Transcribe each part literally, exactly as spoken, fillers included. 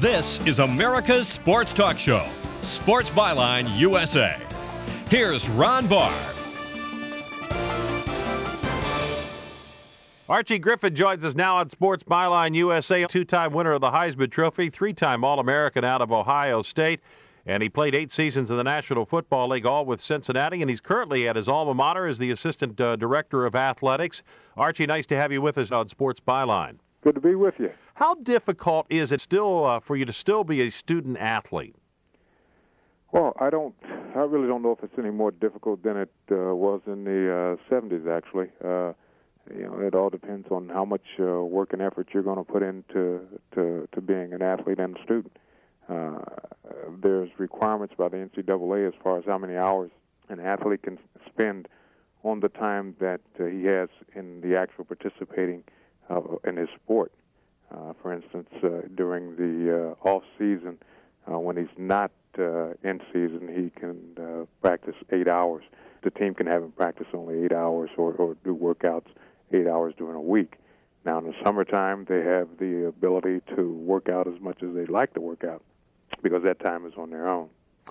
This is America's Sports Talk Show, Sports Byline U S A. Here's Ron Barr. Archie Griffin joins us now on Sports Byline U S A, two-time winner of the Heisman Trophy, three-time All-American out of Ohio State, and he played eight seasons in the National Football League, all with Cincinnati, and he's currently at his alma mater as the Assistant uh, Director of Athletics. Archie, nice to have you with us on Sports Byline. Good to be with you. How difficult is it still uh, for you to still be a student athlete? Well, I don't. I really don't know if it's any more difficult than it uh, was in the uh, seventies. Actually, uh, you know, it all depends on how much uh, work and effort you're going to put into to, to being an athlete and a student. Uh, there's requirements by the N C double A as far as how many hours an athlete can spend on the time that uh, he has in the actual participating uh, in his sport. Uh, for instance, uh, during the uh, off season, uh, when he's not uh, in season, he can uh, practice eight hours. The team can have him practice only eight hours or, or do workouts eight hours during a week. Now, in the summertime, they have the ability to work out as much as they'd like to work out because that time is on their own.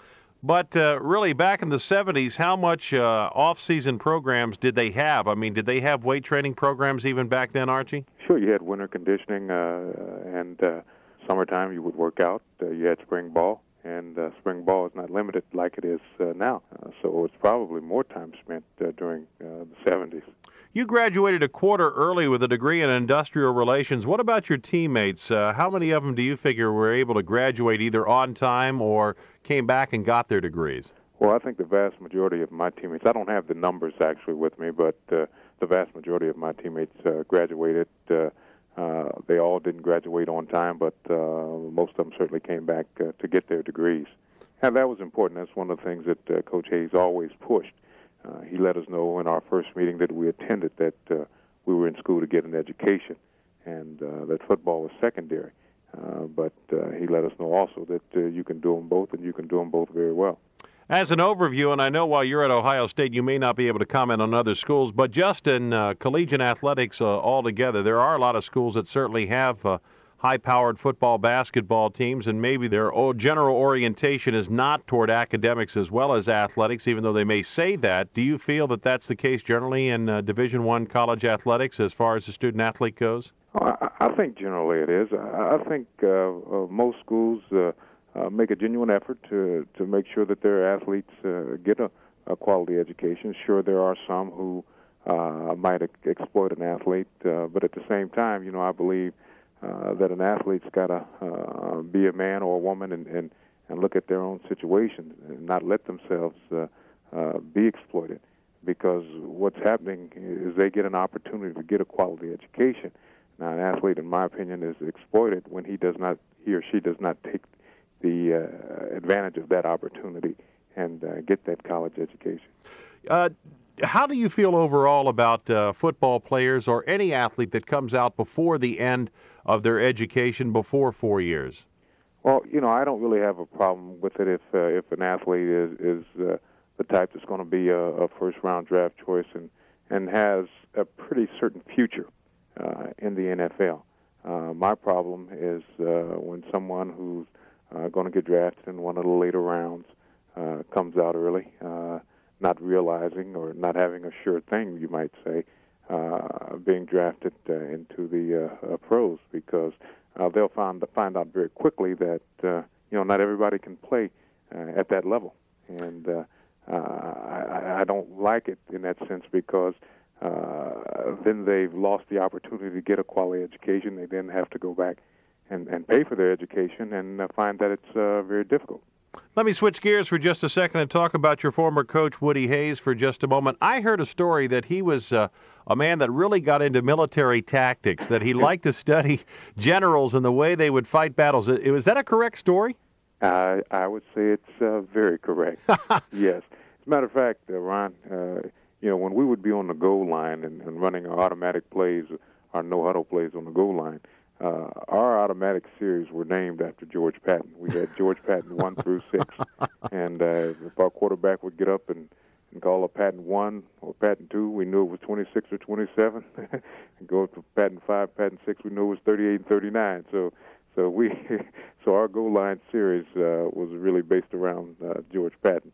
But uh, really, back in the seventies, how much uh, off-season programs did they have? I mean, did they have weight training programs even back then, Archie? Sure, you had winter conditioning, uh, and uh, summertime you would work out. Uh, you had spring ball, and uh, spring ball is not limited like it is uh, now. Uh, so it's probably more time spent uh, during uh, the seventies. You graduated a quarter early with a degree in industrial relations. What about your teammates? Uh, how many of them do you figure were able to graduate either on time or came back and got their degrees? Well, I think the vast majority of my teammates, I don't have the numbers actually with me, but uh, the vast majority of my teammates uh, graduated. Uh, uh, they all didn't graduate on time, but uh, most of them certainly came back uh, to get their degrees. And that was important. That's one of the things that uh, Coach Hayes always pushed. Uh, he let us know in our first meeting that we attended that uh, we were in school to get an education and uh, that football was secondary. Uh, but uh, he let us know also that uh, you can do them both and you can do them both very well. As an overview, and I know while you're at Ohio State you may not be able to comment on other schools, but just in uh, collegiate athletics uh, altogether, there are a lot of schools that certainly have uh, high-powered football, basketball teams, and maybe their general orientation is not toward academics as well as athletics, even though they may say that. Do you feel that that's the case generally in uh, Division I college athletics as far as the student-athlete goes? Oh, I, I think generally it is. I, I think uh, uh, most schools uh, uh, make a genuine effort to, to make sure that their athletes uh, get a, a quality education. Sure, there are some who uh, might ex- exploit an athlete, uh, but at the same time, you know, I believe Uh, that an athlete's got to uh, be a man or a woman and, and, and look at their own situation and not let themselves uh, uh, be exploited, because what's happening is they get an opportunity to get a quality education. Now, an athlete, in my opinion, is exploited when he does not, he or she does not take the uh, advantage of that opportunity and uh, get that college education. Uh, how do you feel overall about uh, football players or any athlete that comes out before the end of their education, before four years? Well, you know, I don't really have a problem with it if uh, if an athlete is is uh, the type that's going to be a, a first-round draft choice and and has a pretty certain future uh, in the N F L. Uh, my problem is uh, when someone who's uh, going to get drafted in one of the later rounds uh, comes out early, uh, not realizing or not having a sure thing, you might say, Uh, being drafted uh, into the uh, uh, pros, because uh, they'll find find out very quickly that uh, you know not everybody can play uh, at that level, and uh, uh, I, I don't like it in that sense, because uh, then they've lost the opportunity to get a quality education. They then have to go back and, and pay for their education, and uh, find that it's uh, very difficult. Let me switch gears for just a second and talk about your former coach, Woody Hayes, for just a moment. I heard a story that he was uh, a man that really got into military tactics, that he liked to study generals and the way they would fight battles. Was that a correct story? Uh, I would say it's uh, very correct. Yes. As a matter of fact, uh, Ron, uh, you know, when we would be on the goal line and, and running our automatic plays, our no-huddle plays on the goal line, Uh, our automatic series were named after George Patton. We had George Patton one through six, and uh, if our quarterback would get up and, and call a Patton one or Patton two, we knew it was twenty-six or twenty-seven. And go to Patton five, Patton six, we knew it was thirty-eight and thirty-nine. So, so we, so our goal line series uh, was really based around uh, George Patton.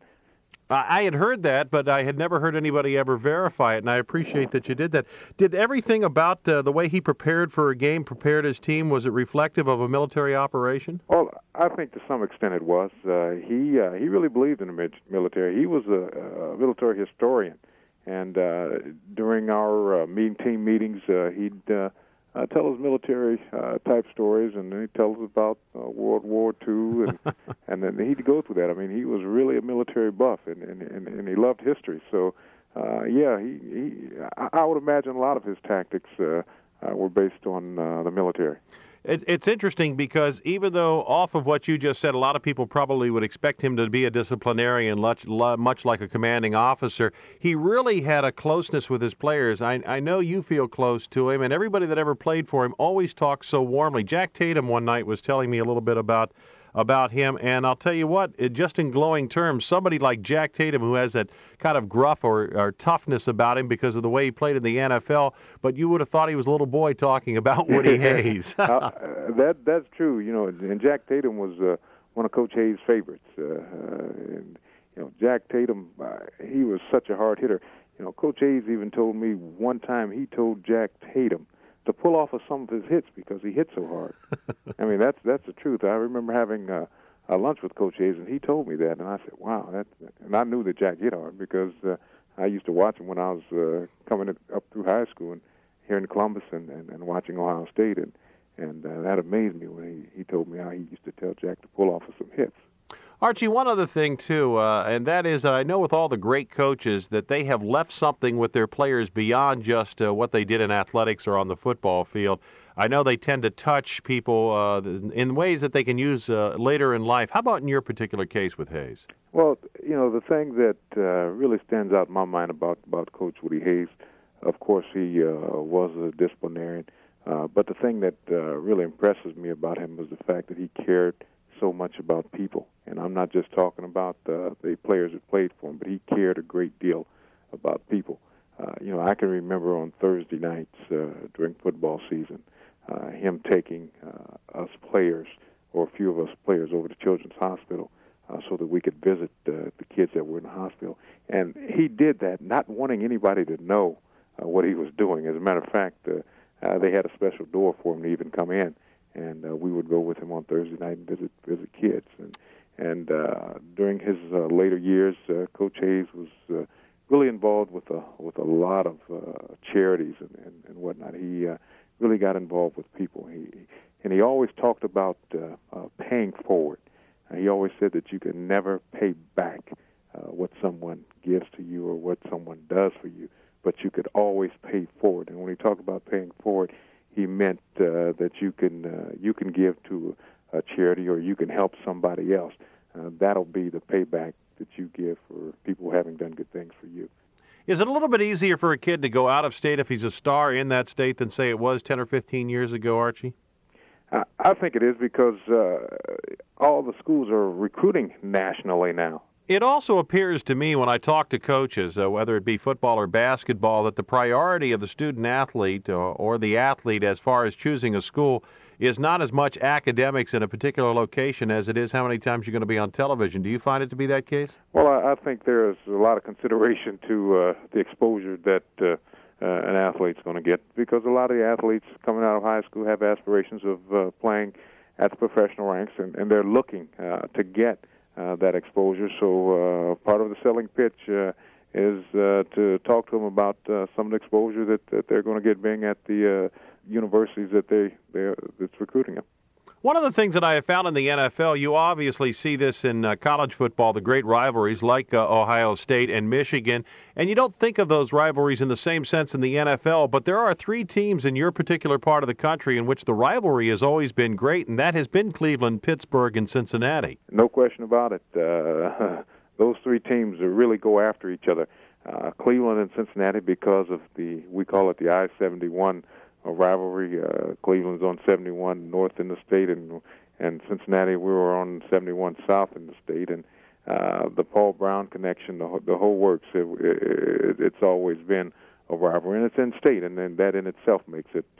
I had heard that, but I had never heard anybody ever verify it, and I appreciate that you did that. Did everything about uh, the way he prepared for a game, prepared his team, was it reflective of a military operation? Well, I think to some extent it was. Uh, he uh, he really believed in the military. He was a, a military historian, and uh, during our uh, meeting, team meetings, uh, he'd uh, uh, tell us military uh, type stories, and he'd tell us about uh, World War Two, and and then he'd go through that. I mean, he was really a military buff, and and, and, and he loved history. So, uh, yeah, he, he I, I would imagine a lot of his tactics uh, uh, were based on uh, the military. It, it's interesting because even though off of what you just said, a lot of people probably would expect him to be a disciplinarian, much, much like a commanding officer, he really had a closeness with his players. I, I know you feel close to him, and everybody that ever played for him always talks so warmly. Jack Tatum one night was telling me a little bit about about him, and I'll tell you what, it, just in glowing terms, somebody like Jack Tatum, who has that kind of gruff or, or toughness about him because of the way he played in the N F L, but you would have thought he was a little boy talking about Woody Hayes. uh, that that's true, you know. And Jack Tatum was uh, one of Coach Hayes' favorites. Uh, uh, and you know, Jack Tatum, uh, he was such a hard hitter. You know, Coach Hayes even told me one time he told Jack Tatum to pull off of some of his hits because he hit so hard. I mean, that's that's the truth. I remember having uh, a lunch with Coach Hayes, and he told me that, and I said, "Wow!" That, and I knew that Jack hit hard because uh, I used to watch him when I was uh, coming up through high school and here in Columbus, and, and, and watching Ohio State, and and uh, that amazed me when he, he told me how he used to tell Jack to pull off of some hits. Archie, one other thing, too, uh, and that is that I know with all the great coaches that they have left something with their players beyond just uh, what they did in athletics or on the football field. I know they tend to touch people uh, in ways that they can use uh, later in life. How about in your particular case with Hayes? Well, you know, the thing that uh, really stands out in my mind about, about Coach Woody Hayes, of course, he uh, was a disciplinarian, uh, but the thing that uh, really impresses me about him was the fact that he cared so much about people. And I'm not just talking about uh, the players that played for him, but he cared a great deal about people. Uh, you know, I can remember on Thursday nights uh, during football season, uh, him taking uh, us players, or a few of us players, over to Children's Hospital uh, so that we could visit uh, the kids that were in the hospital. And he did that not wanting anybody to know uh, what he was doing. As a matter of fact, uh, uh, they had a special door for him to even come in. And uh, we would go with him on Thursday night and visit visit kids. And and uh, during his uh, later years, uh, Coach Hayes was uh, really involved with a with a lot of uh, charities and, and, and whatnot. He uh, really got involved with people. He and he always talked about uh, uh, paying forward. Uh, he always said that you can never pay back uh, what someone gives to you or what someone does for you, but you could always pay forward. And when he talked about paying forward, he meant uh, that you can uh, you can give to a charity or you can help somebody else. Uh, that'll be the payback that you give for people having done good things for you. Is it a little bit easier for a kid to go out of state if he's a star in that state than, say, it was ten or fifteen years ago, Archie? I, I think it is because uh, all the schools are recruiting nationally now. It also appears to me when I talk to coaches, uh, whether it be football or basketball, that the priority of the student-athlete or, or the athlete as far as choosing a school is not as much academics in a particular location as it is how many times you're going to be on television. Do you find it to be that case? Well, I, I think there's a lot of consideration to uh, the exposure that uh, uh, an athlete's going to get, because a lot of the athletes coming out of high school have aspirations of uh, playing at the professional ranks, and, and they're looking uh, to get Uh, that exposure. So uh, part of the selling pitch uh, is uh, to talk to them about uh, some of the exposure that, that they're going to get being at the uh, universities that they they that's recruiting them. One of the things that I have found in the N F L, you obviously see this in uh, college football, the great rivalries like uh, Ohio State and Michigan, and you don't think of those rivalries in the same sense in the N F L, but there are three teams in your particular part of the country in which the rivalry has always been great, and that has been Cleveland, Pittsburgh, and Cincinnati. No question about it. Uh, those three teams really go after each other. Uh, Cleveland and Cincinnati, because of the, we call it the I seventy-one a rivalry. Uh, Cleveland's on seventy-one north in the state, and and Cincinnati, we were on seventy-one south in the state. And uh, the Paul Brown connection, the, the whole works, it, it, it's always been a rivalry, and it's in state, and then that in itself makes it uh,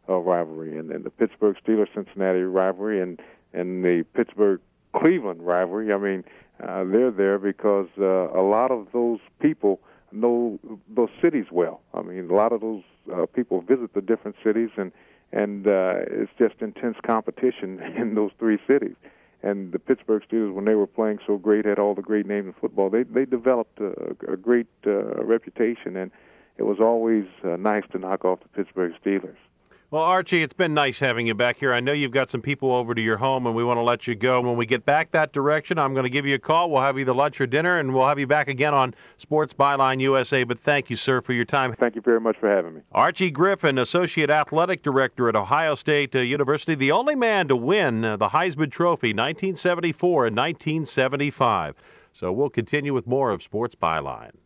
uh, rivalry, and, and the Pittsburgh Steelers-Cincinnati rivalry, and and the Pittsburgh-Cleveland rivalry. I mean, uh, they're there because uh, a lot of those people know those cities well. I mean, a lot of those uh, people visit the different cities, and and uh, it's just intense competition in those three cities. And the Pittsburgh Steelers, when they were playing so great, had all the great names in football. They they developed a, a great uh, reputation, and it was always uh, nice to knock off the Pittsburgh Steelers. Well, Archie, it's been nice having you back here. I know you've got some people over to your home, and we want to let you go. When we get back that direction, I'm going to give you a call. We'll have either lunch or dinner, and we'll have you back again on Sports Byline U S A. But thank you, sir, for your time. Thank you very much for having me. Archie Griffin, Associate Athletic Director at Ohio State uh, University, the only man to win uh, the Heisman Trophy nineteen seventy-four and nineteen seventy-five. So we'll continue with more of Sports Byline.